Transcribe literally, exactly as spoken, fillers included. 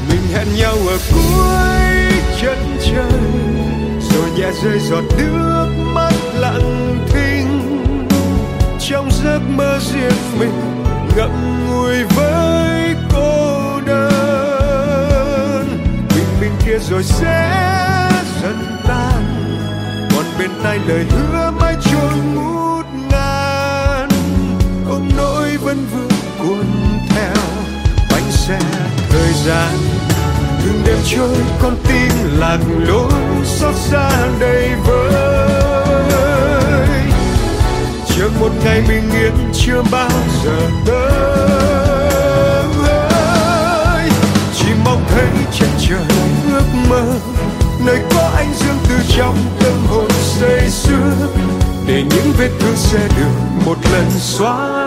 Mình hẹn nhau ở cuối chân trời, rồi nhẹ rơi giọt nước mắt lặng thinh. Trong giấc mơ riêng mình ngậm ngùi với cô đơn. Bình minh kia rồi sẽ dần tan, còn bên tai lời hứa mãi trôi ngút ngàn. Ôm nỗi vẫn vương cuốn theo bánh xe thời gian. Từng đêm trôi con tim lạc lối, xót xa đầy vơi. Chờ một ngày bình yên chưa bao giờ tới. Chỉ mong thấy chân trời ước mơ, nơi có anh dương từ trong tâm hồn say sưa, để những vết thương sẽ được một lần xóa.